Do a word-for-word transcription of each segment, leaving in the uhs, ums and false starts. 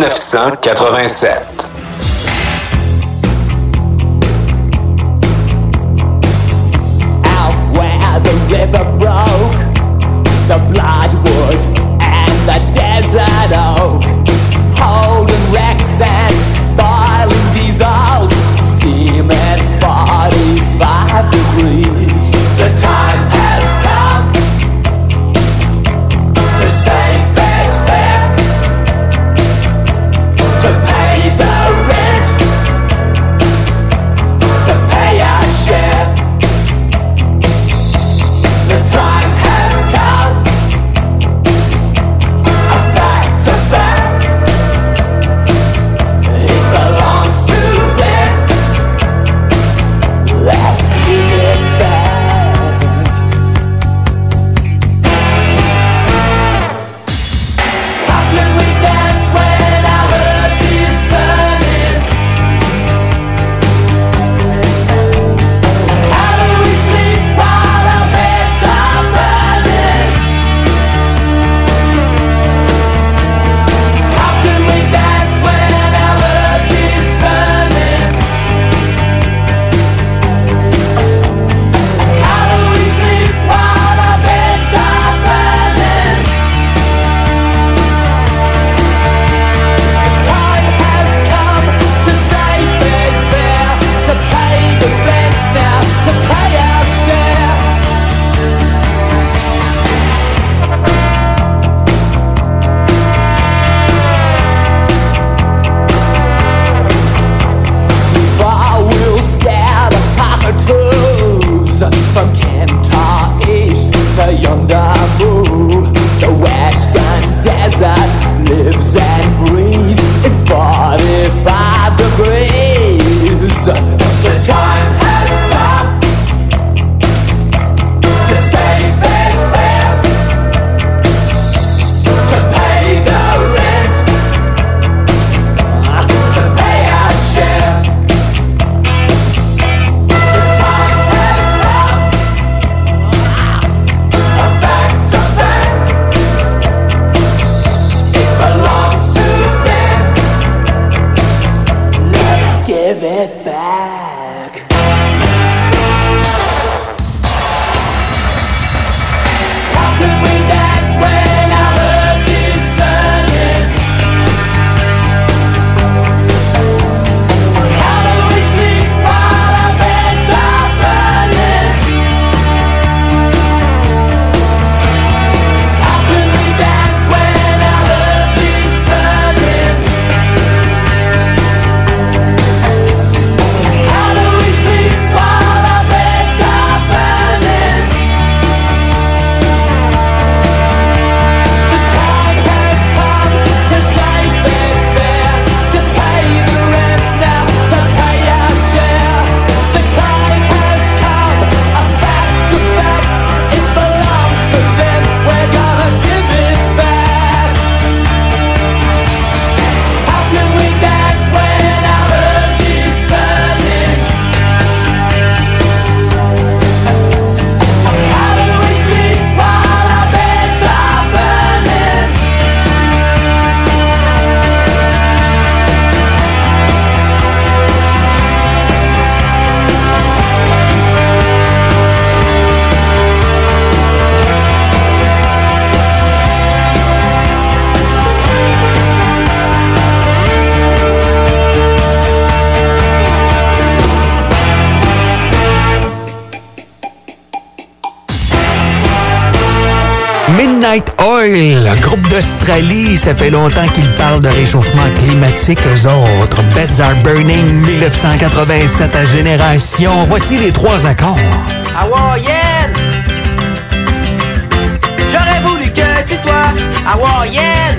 neuf cent quatre-vingt-sept. Out where the river broke, the bloodwood and the desert oak, holding wrecks and boiling diesels, steaming forty-five degrees. The time has come to save this fair, to pay the rent, to pay our share. The time has come, a fact's a fact, it belongs to them, let's give it back. How can we dance when our earth is turning? How do we sleep while our beds are burning? How can we dance when our earth is turning? How do we sleep while our beds are burning? The time has come to save this fair, to pay the rent now, to pay our share. Far will scare the cockatoos from Kentar East to yonder moon. The western desert lives and breathes in forty-five degrees. The time has come to save this fair, to pay the rent, to pay our share. The time has come, a fact's a fact, it belongs to them, let's give it back. How can we dance when our earth is turning? How do we sleep while our beds are burning? How can we dance when our earth is turning? How do we sleep while our beds are burning? The time has come to save this fair, to pay the rent now, to pay our share. The time has come, a fact's a fact, it belongs to them, we're gonna give it back. How can we dance when our earth is turning? How do we sleep while our beds are burning? Midnight Oil, groupe d'Australie, ça fait longtemps qu'ils parlent de réchauffement climatique, eux autres. Beds Are Burning, dix-neuf cent quatre-vingt-sept à Génération. Voici les trois accords. Hawaïenne, j'aurais voulu que tu sois hawaïenne,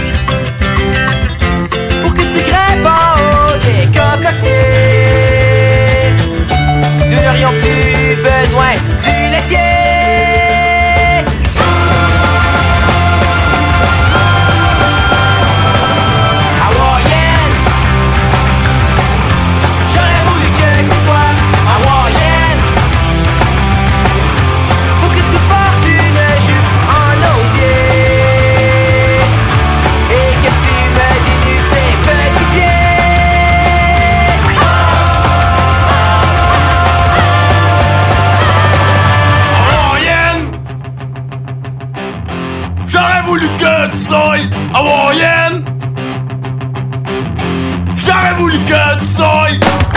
pour que tu grimpes en haut des cocotiers. Nous n'aurions plus besoin du laitier. Hawaïenne, j'aurais voulu que tu sois hawaïenne, pour que tu portes une jupe en osier. voulu que tu sois hawaïenne. J'aurais voulu que tu sois.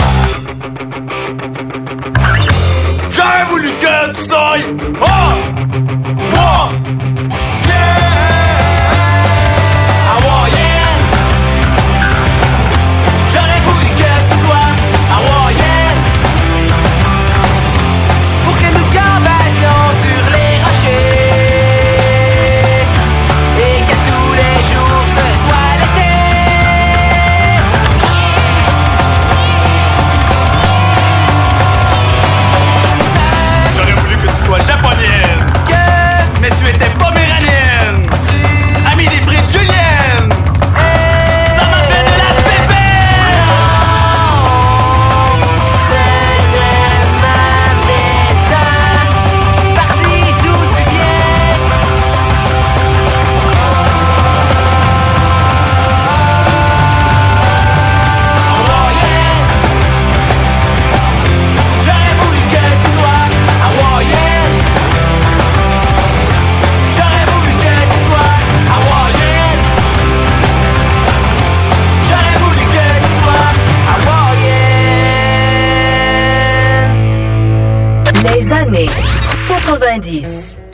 J'aurais voulu que tu sois. Oh! Oh! Yeah! Hawaïenne. J'aurais voulu que tu sois hawaïenne. Pour que nous gambasions sur les rochers et que tous les jours ce soit l'été. J'aurais voulu que tu sois japonaienne. Que? Mais tu étais poméranienne. Tu... Ami des frites julienne. Hey. Ça m'a fait de la pépère. Non, ce n'est ma maison. Parti d'où tu viens. Hawaïenne. J'aurais voulu que tu sois hawaïenne. J'aurais voulu que tu sois hawaïenne. J'aurais voulu que tu sois hawaïenne. Les années quatre-vingt-dix.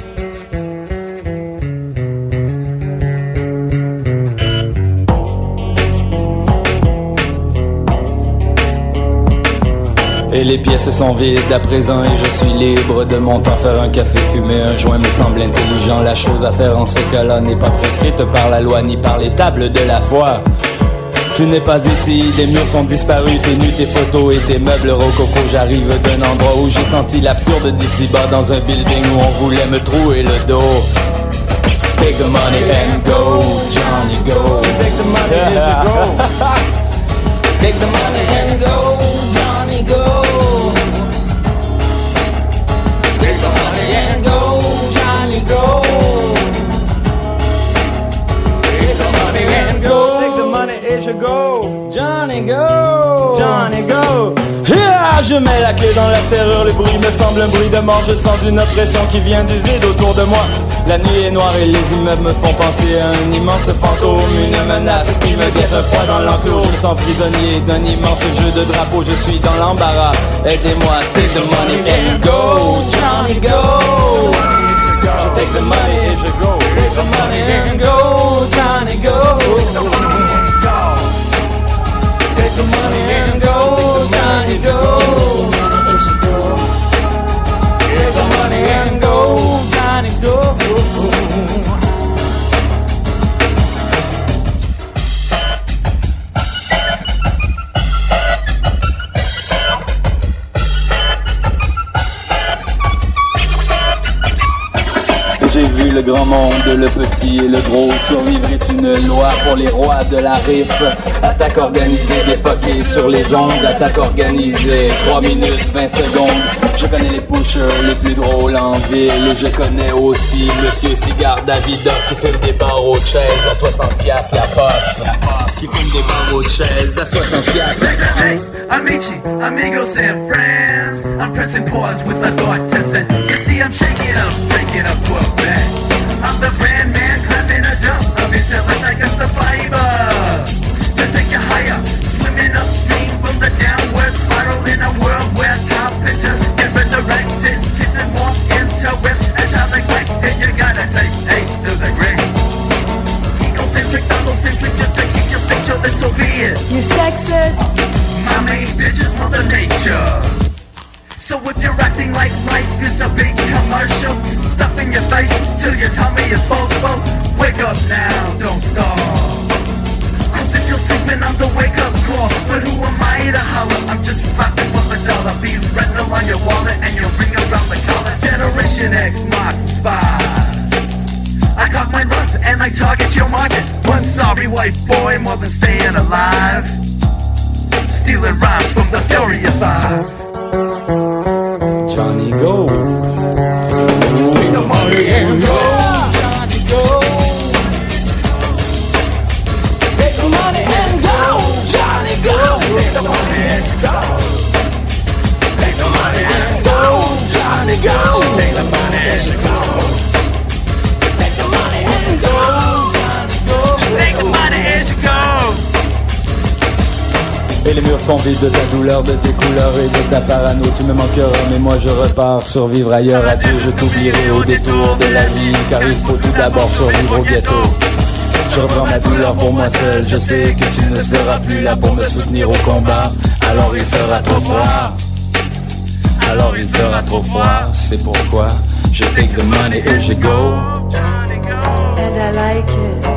Et les pièces sont vides à présent et je suis libre de mon temps. Faire un café, fumer un joint me semble intelligent. La chose à faire en ce cas-là n'est pas prescrite par la loi ni par les tables de la foi. Tu n'es pas ici, des murs sont disparus, tes nus, tes photos et tes meubles rococo. J'arrive d'un endroit où j'ai senti l'absurde d'ici-bas, dans un building où on voulait me trouer le dos. Take the money and go, Johnny go. Take the money and go. Take the money and go, Johnny go. Take the money and go, Johnny go. Take the money and go. Take the money et je go, Johnny go. Johnny go. Yeah, je mets la clé dans la serrure, le bruit me semble un bruit de mort. Je sens une oppression qui vient du vide autour de moi. La nuit est noire et les immeubles me font penser à un immense fantôme, une menace qui me guette froid dans l'enclos. Je me sens prisonnier d'un immense jeu de drapeau, je suis dans l'embarras. Aidez-moi, take the money and go, Johnny go. Je take the money et je go, take the money and go, Johnny go. Take the money and go, Johnny go. Take the money and go, Johnny go. J'ai vu le grand monde, le petit et le gros. Survivre est une loi pour les rois de la riff. Attaque organisée, défoquée sur les ondes. Attaque organisée, trois minutes, vingt secondes. Je connais les pushers les plus drôles en ville. Je connais aussi Monsieur Cigare Davidoff qui fume des barreaux de chaise à soixante piastres la poste. Qui fume des barreaux de chaise à soixante piastres. Hey, amici, amigos and friends. I'm pressing pause with a thought to send. You see, I'm shaking up, breaking up for a bet. I'm the brand man, clapping a jump of intellect. I got the fiber to take you higher, swimming upstream from the downward spiral in a world where carpenters get resurrected, kisses walk into it, and how they like it. You gotta take eight to the grave. Egocentric, allocentric, just to keep you sexual, then so be it. You sexist. My main bitch is Mother Nature. So if you're acting like life is a big commercial, stuff in your face till your tummy is full, full. Wake up now, don't stall. Cause if you're sleeping, I'm the wake up call. But who am I to holler? I'm just rapping for the dollar. Be retinal on your wallet and your ring around the collar. Generation X marks the spot. I got my runs and I target your market. One sorry white boy more than staying alive. Stealing rhymes from the Furious Five. Johnny go. Take the money and go. Johnny go. Take the money and go. Johnny go. Take the money and go. Take the money and go. Johnny go. Take the money and go. Take the money and go. Et les murs sont vides de ta douleur, de tes couleurs et de ta parano. Tu me manqueras, mais moi je repars survivre ailleurs. Adieu, je t'oublierai au détour de la vie, car il faut tout d'abord survivre au ghetto. Je reprends ma douleur pour moi seul. Je sais que tu ne seras plus là pour me soutenir au combat. Alors il fera trop froid. Alors il fera trop froid. C'est pourquoi je take the money et je go. And I like it.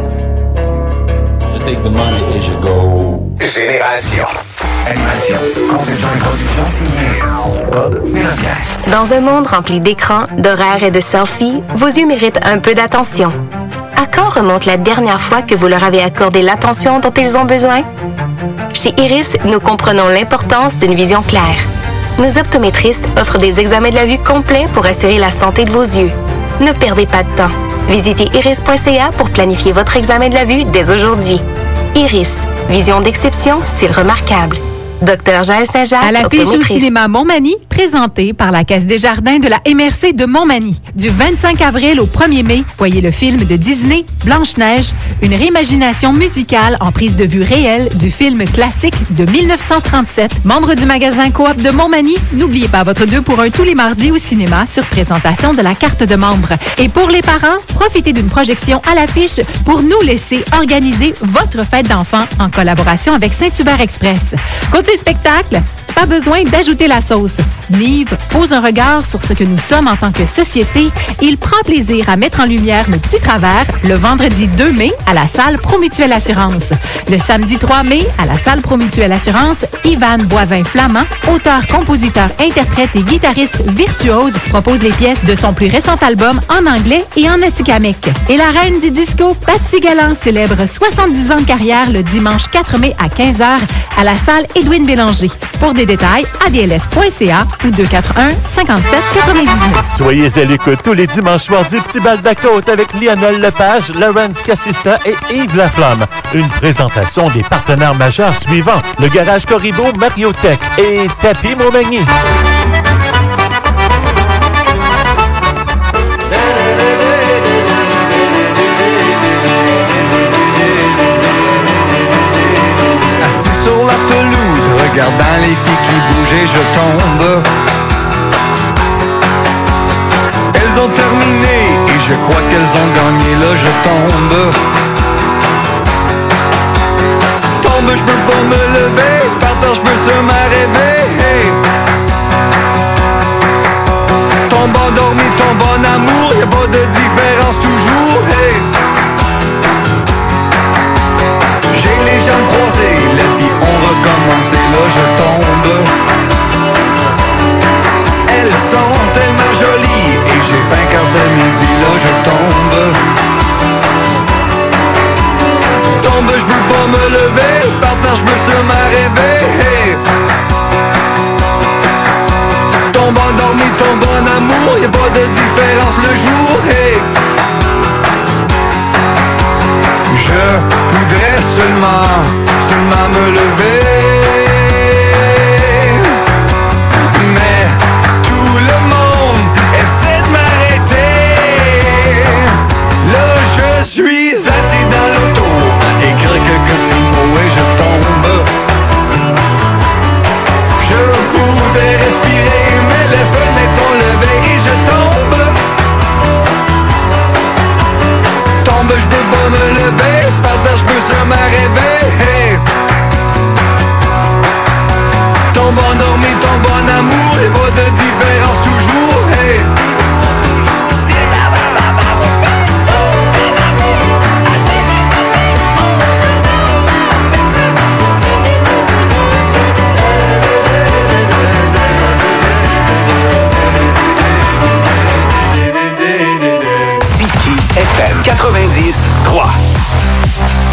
Je take the money et je go. Génération. Animation, conception et production signée Bob Mélodien. Dans un monde rempli d'écrans, d'horaires et de selfies, vos yeux méritent un peu d'attention. À quand remonte la dernière fois que vous leur avez accordé l'attention dont ils ont besoin? Chez Iris, nous comprenons l'importance d'une vision claire. Nos optométristes offrent des examens de la vue complets pour assurer la santé de vos yeux. Ne perdez pas de temps. Visitez iris point c a pour planifier votre examen de la vue dès aujourd'hui. Iris, vision d'exception, style remarquable. Docteur Jaël Saint-Jacques, à l'affiche au optométriste. cinéma Montmagny, présenté par la Caisse des Jardins de la M R C de Montmagny. Du vingt-cinq avril au premier mai, voyez le film de Disney, Blanche-Neige, une réimagination musicale en prise de vue réelle du film classique de mille neuf cent trente-sept. Membre du magasin Coop de Montmagny, n'oubliez pas votre deux pour un tous les mardis au cinéma sur présentation de la carte de membre. Et pour les parents, profitez d'une projection à l'affiche pour nous laisser organiser votre fête d'enfants en collaboration avec Saint-Hubert Express. Côté spectacle, pas besoin d'ajouter la sauce. Nive pose un regard sur ce que nous sommes en tant que société. Il prend plaisir à mettre en lumière nos petits travers le vendredi deux mai à la salle Promutuelle Assurance. Le samedi trois mai à la salle Promutuelle Assurance, Ivan Boivin-Flamand, auteur, compositeur, interprète et guitariste virtuose, propose les pièces de son plus récent album en anglais et en atikamekw. Et la reine du disco, Patsy Galland, célèbre soixante-dix ans de carrière le dimanche quatre mai à quinze heures à la salle Édouine Bélanger. Pour des détails, a d l s point c a ou deux quatre un, cinquante-sept, quatre-vingt-dix-neuf. Soyez à l'écoute tous les dimanches soirs du Petit Bal de la Côte avec Lionel Lepage, Laurence Cassista et Yves Laflamme. Une présentation des partenaires majeurs suivants: le Garage Corribo, Mariotech et Tapis Montmagny. Assis sur la pelouse, regardant les filles qui bougent et je tombe. Elles ont terminé et je crois qu'elles ont gagné, là je tombe. Tombe, je peux pas me lever, par terre je peux seulement rêver. Tombe endormi, tombe en amour, y'a pas de différence toujours. Hey. J'ai les jambes croisées, la vie on recommence et là je tombe. Elles sont tellement jolies et j'ai faim quand c'est midi, là je tombe. Tombe, je peux pas me lever, par terre je peux seulement rêver. Tombe endormi, tombe en amour, y'a pas de différence le jour. Hey. Je voudrais seulement, seulement me lever. Mais tout le monde essaie de m'arrêter. Là je suis assis dans l'auto à écrire quelques petits mots et je tombe. Je voudrais respirer mais les fenêtres sont levées et je tombe. Tombe, je peux pas me lever, par terre je peux seulement rêver. Tombe endormi, tombe en amour, y'a pas de différence toujours. Hey. F M quatre-vingt-dix trois.